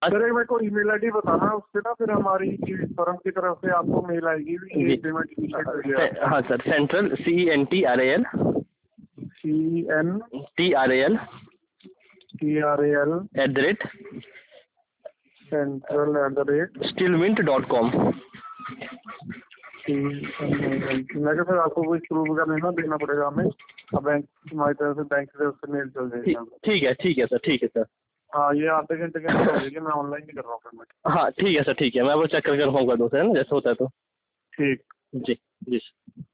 Sir एक मेरे को ईमेल आईडी बताना, उससे ना फिर हमारी फर्म की तरफ से आपको मेल आएगी ये पेमेंट इनिशिएट। हाँ sir, central CENTRAL TRAL @central@stillmint.com। मैं क्या सर आपको कोई प्रूफ वगैरह नहीं ना देना पड़ेगा हमें, अब बैंक हमारी तरफ से, बैंक की तरफ से मेल चल जाएगी। ठीक है सर। हाँ ये आधे घंटे के अंदर हो जाएगी, मैं ऑनलाइन ही कर रहा हूँ पेमेंट। हाँ ठीक है सर, ठीक है, मैं वो चेक करके रखूँगा दोस्त, है ना, जैसे होता है तो। ठीक। जी जी।